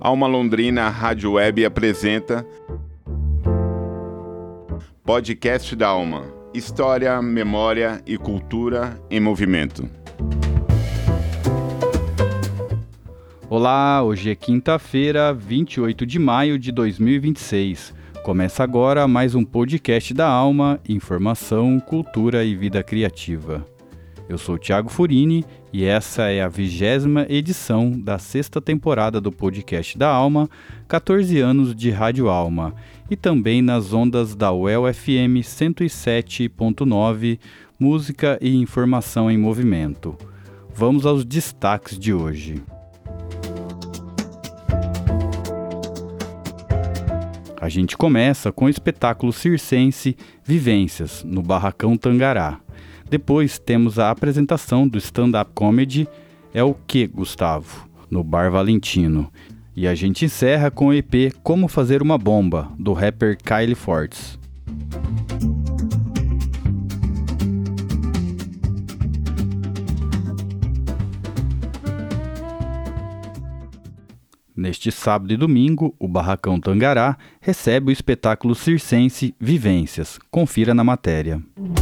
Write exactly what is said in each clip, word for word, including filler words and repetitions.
Alma Londrina Rádio Web apresenta Podcast da Alma. História, memória e cultura em movimento. Olá, hoje é quinta-feira, vinte e oito de maio de dois mil e vinte e seis. Começa agora mais um podcast da Alma, informação, cultura e vida criativa. Eu sou Thiago Furini e essa é a vigésima edição da sexta temporada do podcast da Alma, quatorze anos de Rádio Alma, e também nas ondas da U E L F M cento e sete ponto nove, música e informação em movimento. Vamos aos destaques de hoje. A gente começa com o espetáculo circense Vivências, no Barracão Tangará. Depois temos a apresentação do stand-up comedy É o Que, Gustavo, no Bar Valentino. E a gente encerra com o E P Como Fazer Uma Bomba, do rapper Kyle Fortes. Neste sábado e domingo, o Barracão Tangará recebe o espetáculo circense Vivências. Confira na matéria.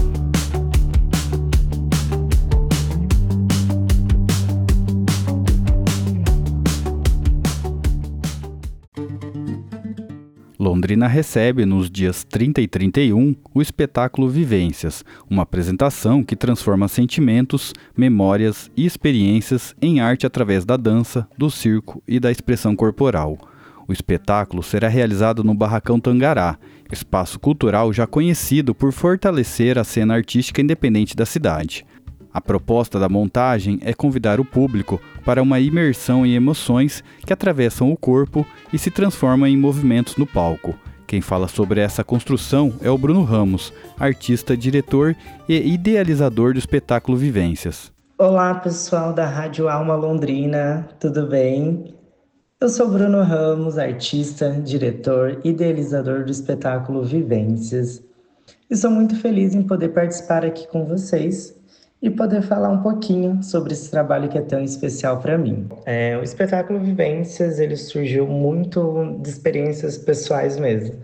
Londrina recebe, nos dias trinta e trinta e um, o espetáculo Vivências, uma apresentação que transforma sentimentos, memórias e experiências em arte através da dança, do circo e da expressão corporal. O espetáculo será realizado no Barracão Tangará, espaço cultural já conhecido por fortalecer a cena artística independente da cidade. A proposta da montagem é convidar o público para uma imersão em emoções que atravessam o corpo e se transformam em movimentos no palco. Quem fala sobre essa construção é o Bruno Ramos, artista, diretor e idealizador do espetáculo Vivências. Olá, pessoal da Rádio Alma Londrina, tudo bem? Eu sou Bruno Ramos, artista, diretor e idealizador do espetáculo Vivências. E sou muito feliz em poder participar aqui com vocês e poder falar um pouquinho sobre esse trabalho que é tão especial para mim. É, o espetáculo Vivências, ele surgiu muito de experiências pessoais mesmo.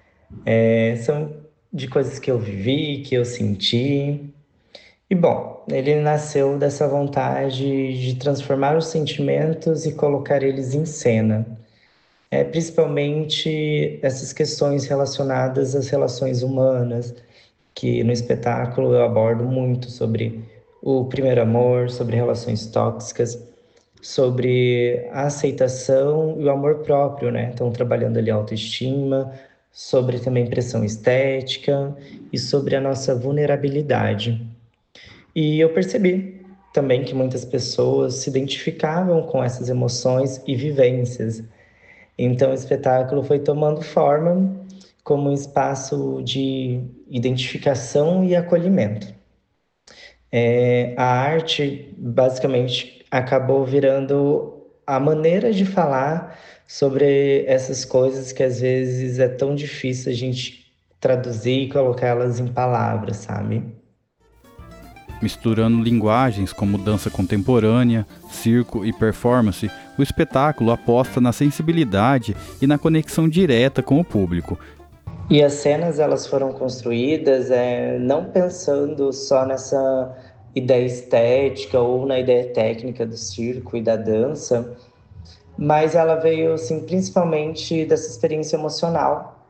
É, são de coisas que eu vivi, que eu senti. E, bom, ele nasceu dessa vontade de transformar os sentimentos e colocar eles em cena. É, principalmente essas questões relacionadas às relações humanas, que no espetáculo eu abordo muito sobre o primeiro amor, sobre relações tóxicas, sobre a aceitação e o amor próprio, né? Então, trabalhando ali a autoestima, sobre também pressão estética e sobre a nossa vulnerabilidade. E eu percebi também que muitas pessoas se identificavam com essas emoções e vivências. Então, o espetáculo foi tomando forma como um espaço de identificação e acolhimento. É, a arte, basicamente, acabou virando a maneira de falar sobre essas coisas que, às vezes, é tão difícil a gente traduzir e colocá-las em palavras, sabe? Misturando linguagens como dança contemporânea, circo e performance, o espetáculo aposta na sensibilidade e na conexão direta com o público. E as cenas, elas foram construídas é, não pensando só nessa ideia estética ou na ideia técnica do circo e da dança, mas ela veio, assim, principalmente dessa experiência emocional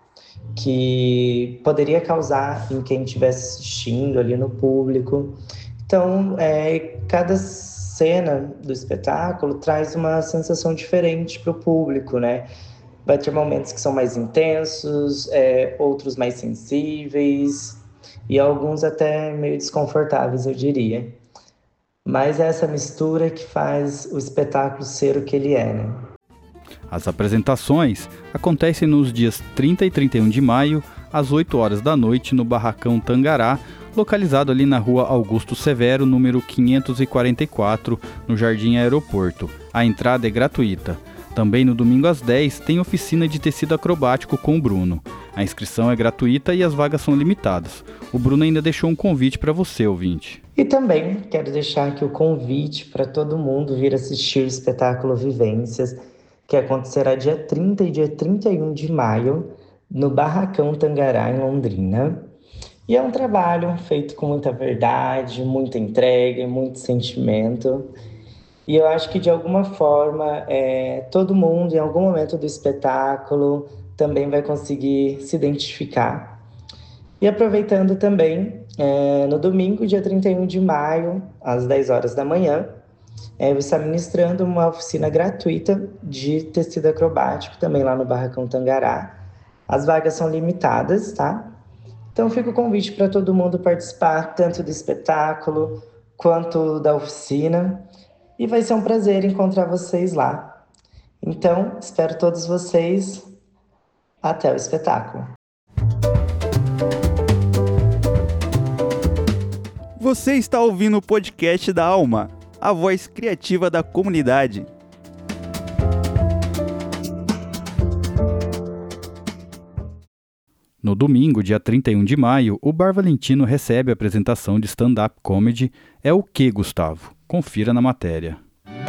que poderia causar em quem estivesse assistindo ali no público. Então, é, cada cena do espetáculo traz uma sensação diferente para o público, né? Vai ter momentos que são mais intensos, é, outros mais sensíveis e alguns até meio desconfortáveis, eu diria. Mas é essa mistura que faz o espetáculo ser o que ele é, né? As apresentações acontecem nos dias trinta e trinta e um de maio, às oito horas da noite, no Barracão Tangará, localizado ali na rua Augusto Severo, número quinhentos e quarenta e quatro, no Jardim Aeroporto. A entrada é gratuita. Também no domingo às dez tem oficina de tecido acrobático com o Bruno. A inscrição é gratuita e as vagas são limitadas. O Bruno ainda deixou um convite para você, ouvinte. E também quero deixar aqui o convite para todo mundo vir assistir o espetáculo Vivências, que acontecerá dia trinta e dia trinta e um de maio, no Barracão Tangará, em Londrina. E é um trabalho feito com muita verdade, muita entrega, muito sentimento. E eu acho que, de alguma forma, é, todo mundo, em algum momento do espetáculo, também vai conseguir se identificar. E aproveitando também, é, no domingo, dia trinta e um de maio, às dez horas da manhã, é, eu vou estar ministrando uma oficina gratuita de tecido acrobático, também lá no Barracão Tangará. As vagas são limitadas, tá? Então fica o convite para todo mundo participar, tanto do espetáculo quanto da oficina. E vai ser um prazer encontrar vocês lá. Então, espero todos vocês. Até o espetáculo. Você está ouvindo o podcast da Alma, a voz criativa da comunidade. No domingo, dia trinta e um de maio, o Bar Valentino recebe a apresentação de stand-up comedy É o Que, Gustavo? Confira na matéria.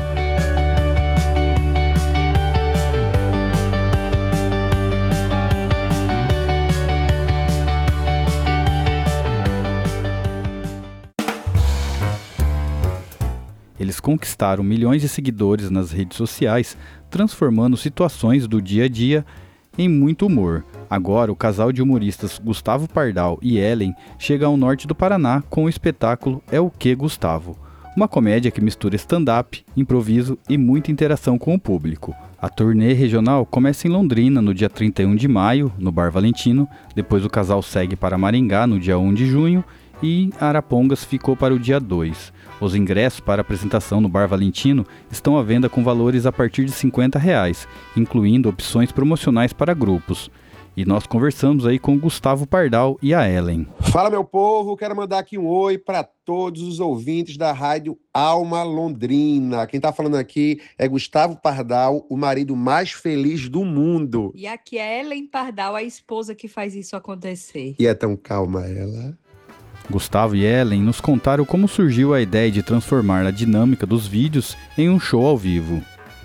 Eles conquistaram milhões de seguidores nas redes sociais, transformando situações do dia a dia em muito humor. Agora, o casal de humoristas Gustavo Pardal e Ellen chega ao norte do Paraná com o espetáculo É o Que, Gustavo? Uma comédia que mistura stand-up, improviso e muita interação com o público. A turnê regional começa em Londrina no dia trinta e um de maio, no Bar Valentino, depois o casal segue para Maringá no dia um de junho e Arapongas ficou para o dia dois. Os ingressos para a apresentação no Bar Valentino estão à venda com valores a partir de cinquenta reais, incluindo opções promocionais para grupos. E nós conversamos aí com o Gustavo Pardal e a Ellen. Fala, meu povo, quero mandar aqui um oi para todos os ouvintes da rádio Alma Londrina. Quem tá falando aqui é Gustavo Pardal, o marido mais feliz do mundo. E aqui é Ellen Pardal, a esposa que faz isso acontecer. E é tão calma ela. Gustavo e Ellen nos contaram como surgiu a ideia de transformar a dinâmica dos vídeos em um show ao vivo.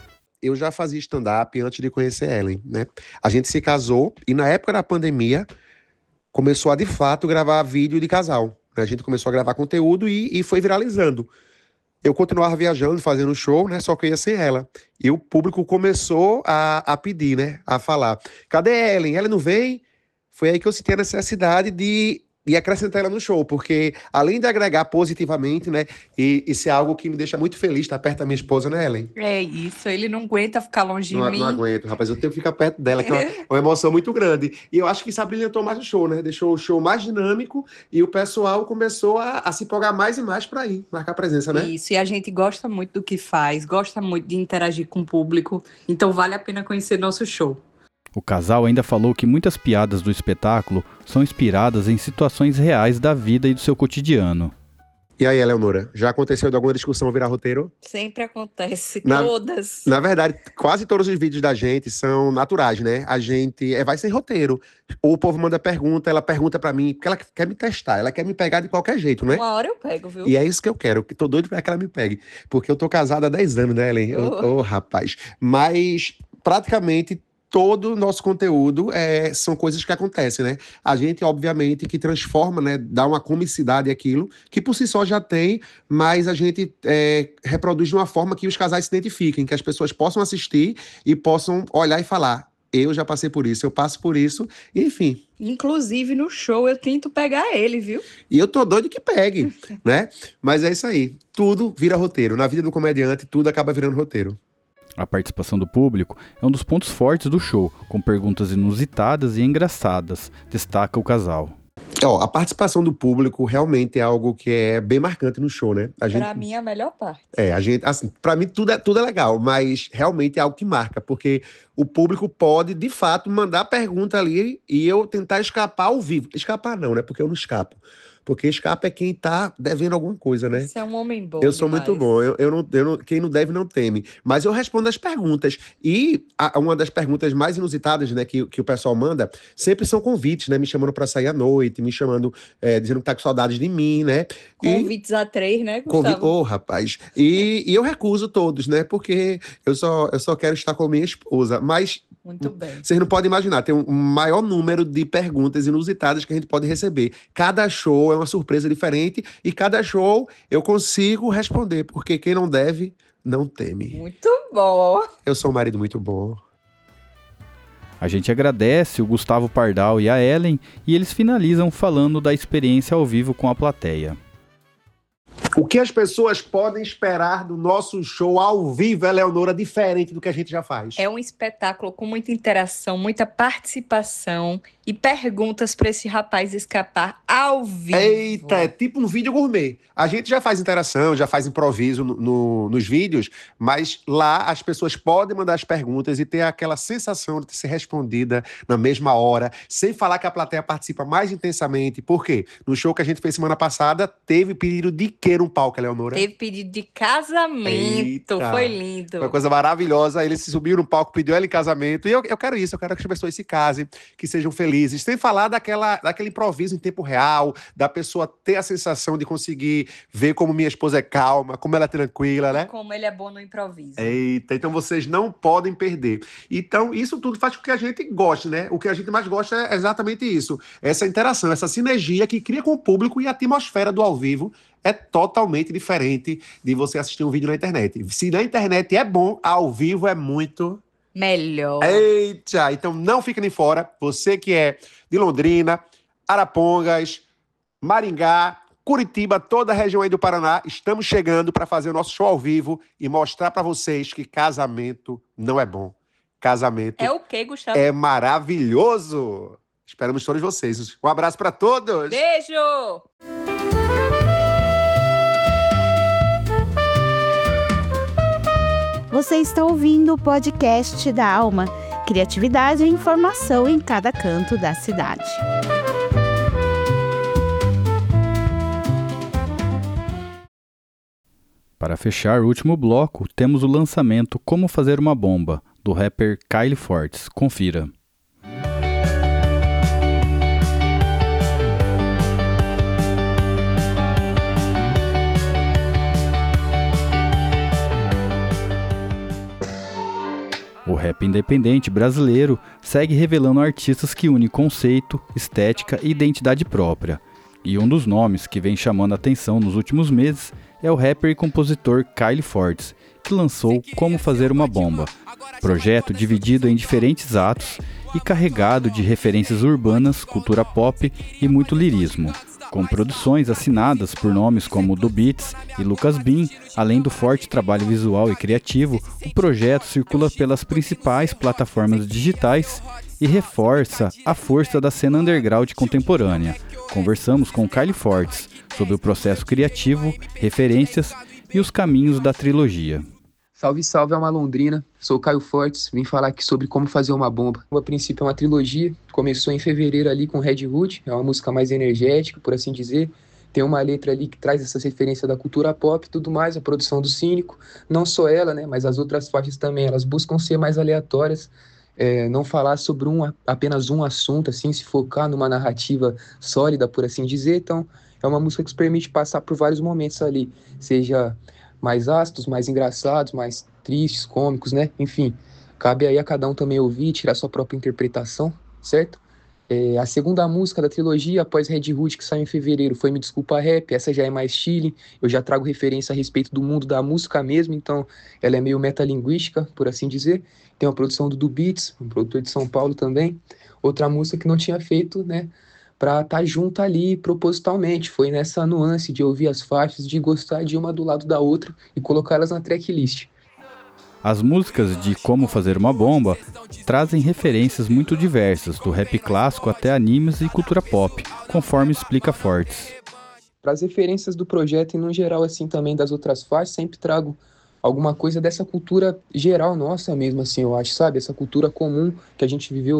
Eu já fazia stand-up antes de conhecer Ellen, né? A gente se casou e na época da pandemia começou a, de fato, gravar vídeo de casal. A gente começou a gravar conteúdo e, e foi viralizando. Eu continuava viajando, fazendo show, né? Só que eu ia sem ela. E o público começou a, a pedir, né? A falar, cadê Ellen? Ela não vem? Foi aí que eu senti a necessidade de... e acrescentar ela no show, porque além de agregar positivamente, né, e isso é algo que me deixa muito feliz, estar perto da minha esposa, né, Ellen? É isso, ele não aguenta ficar longe Não, de mim. não aguento, rapaz, eu tenho que ficar perto dela, que é uma, uma emoção muito grande. E eu acho que isso abrilhantou mais o show, né, deixou o show mais dinâmico e o pessoal começou a, a se empolgar mais e mais para ir, marcar presença, né? Isso, e a gente gosta muito do que faz, gosta muito de interagir com o público, então vale a pena conhecer nosso show. O casal ainda falou que muitas piadas do espetáculo são inspiradas em situações reais da vida e do seu cotidiano. E aí, Eleonora, já aconteceu de alguma discussão virar roteiro? Sempre acontece, Na- todas. Na verdade, quase todos os vídeos da gente são naturais, né? A gente é, vai sem roteiro. O povo manda pergunta, ela pergunta pra mim, porque ela quer me testar, ela quer me pegar de qualquer jeito, né? Uma hora eu pego, viu? E é isso que eu quero, que tô doido pra que ela me pegue. Porque eu tô casado há dez anos, né, Ellen? Ô, Oh. ô, rapaz. Mas, praticamente, todo o nosso conteúdo é, são coisas que acontecem, né? A gente, obviamente, que transforma, né? Dá uma comicidade àquilo, que por si só já tem, mas a gente é, reproduz de uma forma que os casais se identifiquem, que as pessoas possam assistir e possam olhar e falar, eu já passei por isso, eu passo por isso, enfim. Inclusive, no show, eu tento pegar ele, viu? E eu tô doido que pegue, né? Mas é isso aí, tudo vira roteiro. Na vida do comediante, tudo acaba virando roteiro. A participação do público é um dos pontos fortes do show, com perguntas inusitadas e engraçadas, destaca o casal. Ó, a participação do público realmente é algo que é bem marcante no show, né? A gente, Pra mim, é a melhor parte. é, a gente, assim, pra mim tudo é, tudo é legal, mas realmente é algo que marca, porque o público pode, de fato, mandar pergunta ali e eu tentar escapar ao vivo. Escapar não, né? Porque eu não escapo. Porque escapa é quem tá devendo alguma coisa, né? Você é um homem bom Eu sou demais. muito bom, eu, eu não, eu não- quem não deve não teme. Mas eu respondo as perguntas. E a- uma das perguntas mais inusitadas, né, que, que o pessoal manda, sempre são convites, né? Me chamando pra sair à noite, me chamando, é, dizendo que tá com saudades de mim, né? E Convites a três, né, convi... Gustavo? Ô, rapaz. E, e eu recuso todos, né? Porque eu só, eu só quero estar com a minha esposa. Mas Muito bem. vocês não podem imaginar, tem um um maior número de perguntas inusitadas que a gente pode receber. Cada show é uma surpresa diferente e cada show eu consigo responder, porque quem não deve, não teme. Muito bom. Eu sou um marido muito bom. A gente agradece o Gustavo Pardal e a Ellen e eles finalizam falando da experiência ao vivo com a plateia. O que as pessoas podem esperar do nosso show ao vivo, Eleonora, diferente do que a gente já faz? É um espetáculo com muita interação, muita participação e perguntas para esse rapaz escapar ao vivo. Eita, é tipo um vídeo gourmet. A gente já faz interação, já faz improviso no- no- nos vídeos, mas lá as pessoas podem mandar as perguntas e ter aquela sensação de ser respondida na mesma hora, sem falar que a plateia participa mais intensamente. Por quê? No show que a gente fez semana passada, teve pedido de quê no palco, Eleonora? Teve pedido de casamento. Eita. Foi lindo. Foi uma coisa maravilhosa. Ele se subiu no palco, pediu ela em casamento. E eu, eu quero isso, eu quero que as pessoas se casem, que sejam felizes. Sem falar daquela, daquele improviso em tempo real, da pessoa ter a sensação de conseguir ver como minha esposa é calma, como ela é tranquila, né? Como ele é bom no improviso. Eita, então vocês não podem perder. Então, isso tudo faz com que a gente goste, né? O que a gente mais gosta é exatamente isso. Essa interação, essa sinergia que cria com o público e a atmosfera do ao vivo é totalmente diferente de você assistir um vídeo na internet. Se na internet é bom, ao vivo é muito... Melhor. Eita, então não fique nem fora. Você que é de Londrina, Arapongas, Maringá, Curitiba, toda a região aí do Paraná, estamos chegando para fazer o nosso show ao vivo e mostrar para vocês que casamento não é bom. Casamento É o quê, Gustavo? é maravilhoso. Esperamos todos vocês. Um abraço para todos. Beijo! Você está ouvindo o podcast da Alma, criatividade e informação em cada canto da cidade. Para fechar o último bloco, temos o lançamento Como Fazer Uma Bomba, do rapper Kyle Fortes. Confira. O rap independente brasileiro segue revelando artistas que unem conceito, estética e identidade própria. E um dos nomes que vem chamando a atenção nos últimos meses é o rapper e compositor Kyle Fortes, que lançou Como Fazer Uma Bomba, projeto dividido em diferentes atos e carregado de referências urbanas, cultura pop e muito lirismo. Com produções assinadas por nomes como Do Beats e Lucas Bin, além do forte trabalho visual e criativo, o projeto circula pelas principais plataformas digitais e reforça a força da cena underground contemporânea. Conversamos com Kyle Fortes sobre o processo criativo, referências e os caminhos da trilogia. Salve, salve, Alma Londrina. Sou o Caio Fortes, vim falar aqui sobre como fazer uma bomba. A princípio é uma trilogia, começou em fevereiro ali com Red Hood, é uma música mais energética, por assim dizer. Tem uma letra ali que traz essa referência da cultura pop e tudo mais, a produção do Cínico. Não só ela, né, mas as outras faixas também, elas buscam ser mais aleatórias, é, não falar sobre um, apenas um assunto, assim, se focar numa narrativa sólida, por assim dizer. Então, é uma música que se permite passar por vários momentos ali, seja mais ácidos, mais engraçados, mais tristes, cômicos, né? Enfim, cabe aí a cada um também ouvir, tirar sua própria interpretação, certo? É, a segunda música da trilogia, após Red Hood, que saiu em fevereiro, foi Me Desculpa Rap. Essa já é mais chile, eu já trago referência a respeito do mundo da música mesmo, então ela é meio metalinguística, por assim dizer. Tem uma produção do Do Beats, um produtor de São Paulo também. Outra música que não tinha feito, né, pra estar junto ali propositalmente. Foi nessa nuance de ouvir as faixas, de gostar de uma do lado da outra e colocá-las na tracklist. As músicas de Como Fazer Uma Bomba trazem referências muito diversas, do rap clássico até animes e cultura pop, conforme explica Fortes. Para as referências do projeto e no geral assim também das outras faixas, sempre trago alguma coisa dessa cultura geral nossa mesmo, assim, eu acho, sabe? Essa cultura comum que a gente viveu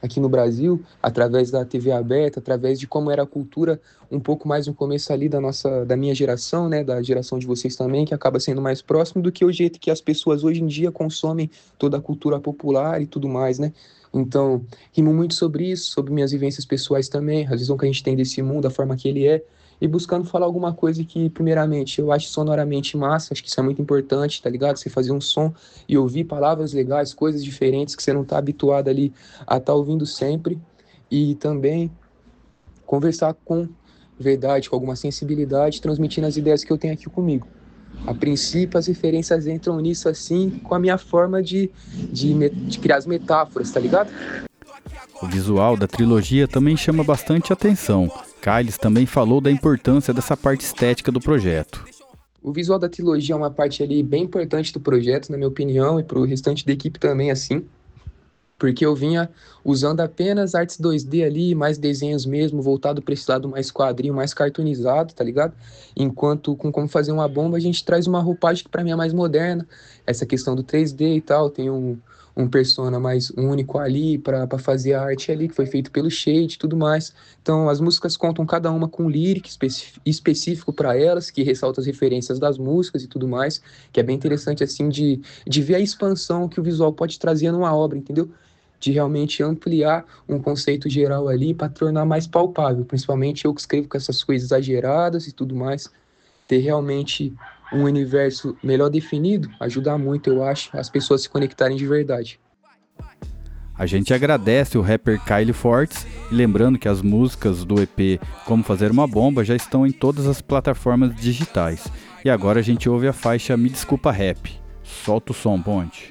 aqui no Brasil, através da T V aberta, através de como era a cultura um pouco mais no começo ali da nossa, da minha geração, né, da geração de vocês também, que acaba sendo mais próximo do que o jeito que as pessoas hoje em dia consomem toda a cultura popular e tudo mais, né? Então, rimo muito sobre isso, sobre minhas vivências pessoais também, a visão que a gente tem desse mundo, a forma que ele é, e buscando falar alguma coisa que, primeiramente, eu acho sonoramente massa, acho que isso é muito importante, tá ligado? Você fazer um som e ouvir palavras legais, coisas diferentes que você não tá habituado ali a estar tá ouvindo sempre, e também conversar com verdade, com alguma sensibilidade, transmitindo as ideias que eu tenho aqui comigo. A princípio, as referências entram nisso assim, com a minha forma de, de, de criar as metáforas, tá ligado? O visual da trilogia também chama bastante atenção. Kyles também falou da importância dessa parte estética do projeto. O visual da trilogia é uma parte ali bem importante do projeto, na minha opinião, e pro restante da equipe também, assim. Porque eu vinha usando apenas artes dois D ali, mais desenhos mesmo, voltado para esse lado mais quadrinho, mais cartoonizado, tá ligado? Enquanto com Como Fazer Uma Bomba, a gente traz uma roupagem que para mim é mais moderna. Essa questão do três D e tal, tem um, um persona mais único ali para fazer a arte ali, que foi feito pelo Shade e tudo mais. Então as músicas contam cada uma com um lyric especi- específico para elas, que ressalta as referências das músicas e tudo mais, que é bem interessante assim de, de ver a expansão que o visual pode trazer numa obra, entendeu? De realmente ampliar um conceito geral ali para tornar mais palpável, principalmente eu que escrevo com essas coisas exageradas e tudo mais, ter realmente um universo melhor definido ajuda muito, eu acho, as pessoas se conectarem de verdade. A gente agradece o rapper Kyle Fortes, e lembrando que as músicas do E P Como Fazer Uma Bomba já estão em todas as plataformas digitais. E agora a gente ouve a faixa Me Desculpa Rap. Solta o som, Ponte.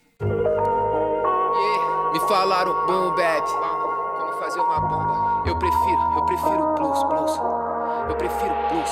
Me falaram boom bap, como fazer uma bomba. Eu prefiro, eu prefiro blues, blues. Eu prefiro blues.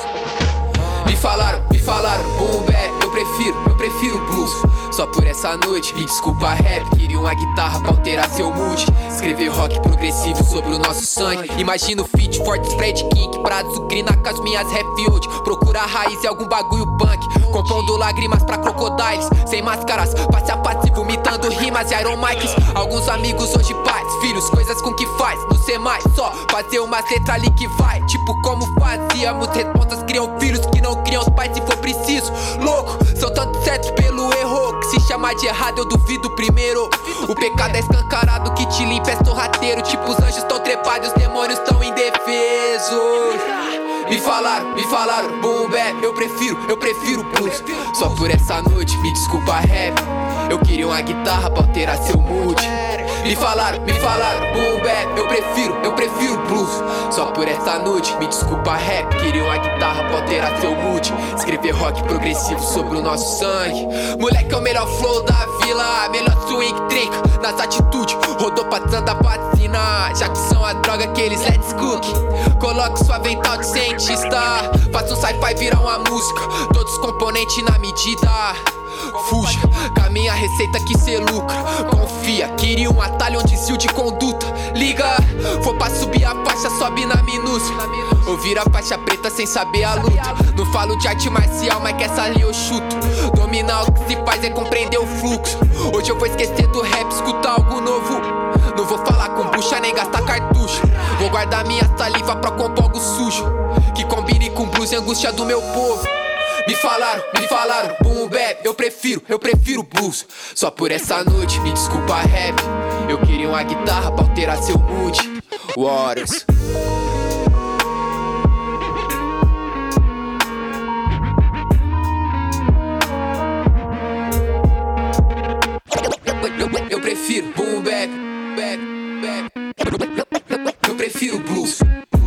Me falaram, me falaram boom bap. Eu prefiro, eu prefiro blues. Só por essa noite, me desculpa rap. Queria uma guitarra pra alterar seu mood. Escrever rock progressivo sobre o nosso sangue. Imagina o feat, forte spray de King pra azucrinar com as minhas rap hoje. Procurar raiz e algum bagulho punk. Compondo lágrimas pra crocodiles. Sem máscaras, passe a passe vomitando rimas e Iron Mikes. Alguns amigos hoje pais, filhos, coisas com que faz. Não ser mais só fazer umas letras ali que vai. Tipo como fazíamos, respostas criam filhos que não criam os pais se for preciso. Louco, são tantos certos pelo erro que se chamar de errado eu duvido primeiro. O pecado é escancarado que te limpa é sorrateiro. Tipo os anjos tão trepados, os demônios tão indefesos. Me falaram, me falaram, boom bap. Eu prefiro, eu prefiro blues. Só por essa noite, me desculpa rap. Eu queria uma guitarra pra alterar seu mood. Me falaram, me falaram, boom bap. Eu prefiro, eu prefiro blues. Só por essa noite, me desculpa rap. Queria uma guitarra pra alterar seu mood. Escrever rock progressivo sobre o nosso sangue. Moleque é o melhor flow da vila. Melhor swing trinca nas atitudes. Rodou pra tanta vacina. Já que são a droga que eles let's cook. Coloque sua avental de cientista. Faça um sci-fi virar uma música. Todos os componentes na medida. Fuja, caminha a receita que cê lucra. Confia, queria um atalho onde desvio de conduta. Liga, for pra subir a faixa, sobe na minúcia. Ouvir a faixa preta sem saber a luta. Não falo de arte marcial, mas que essa linha eu chuto. Dominar o que se faz é compreender o fluxo. Hoje eu vou esquecer do rap, escutar algo novo. Não vou falar com bucha nem gastar cartucho. Vou guardar minha saliva pra compor algo sujo que combine com blues e angústia do meu povo. Me falaram, me falaram, boom bap. Eu prefiro, eu prefiro blues. Só por essa noite, me desculpa rap. Eu queria uma guitarra pra alterar seu mood. Waters. Eu prefiro boom bap, bap, bap. Eu prefiro blues.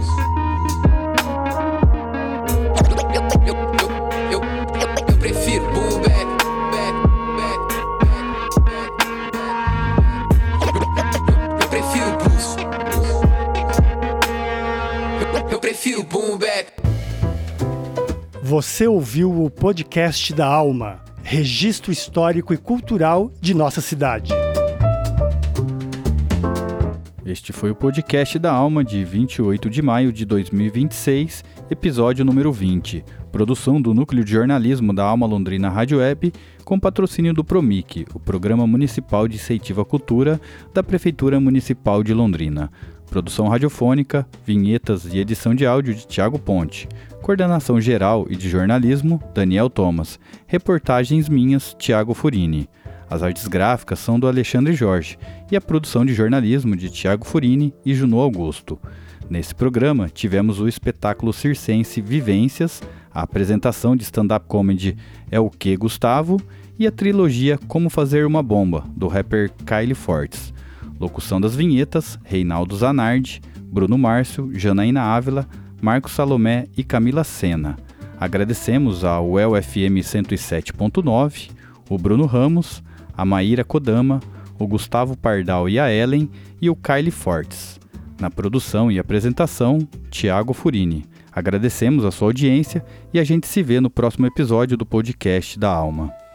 Você ouviu o podcast da Alma, registro histórico e cultural de nossa cidade. Este foi o podcast da Alma de vinte e oito de maio de dois mil e vinte e seis, episódio número vinte. Produção do Núcleo de Jornalismo da Alma Londrina Rádio Web, com patrocínio do PROMIC, o Programa Municipal de Incentivo à Cultura da Prefeitura Municipal de Londrina. Produção radiofônica, vinhetas e edição de áudio de Tiago Ponte. Coordenação geral e de jornalismo, Daniel Thomas. Reportagens minhas, Tiago Furini. As artes gráficas são do Alexandre Jorge e a produção de jornalismo de Tiago Furini e Junô Augusto. Nesse programa, tivemos o espetáculo circense Vivências, a apresentação de stand-up comedy É o Que, Gustavo? E a trilogia Como Fazer uma Bomba, do rapper Kyle Fortes. Locução das vinhetas, Reinaldo Zanardi, Bruno Márcio, Janaína Ávila, Marcos Salomé e Camila Sena. Agradecemos ao U E L F M cento e sete ponto nove, o Bruno Ramos, a Maíra Kodama, o Gustavo Pardal e a Ellen e o Kyle Fortes. Na produção e apresentação, Tiago Furini. Agradecemos a sua audiência e a gente se vê no próximo episódio do podcast da Alma.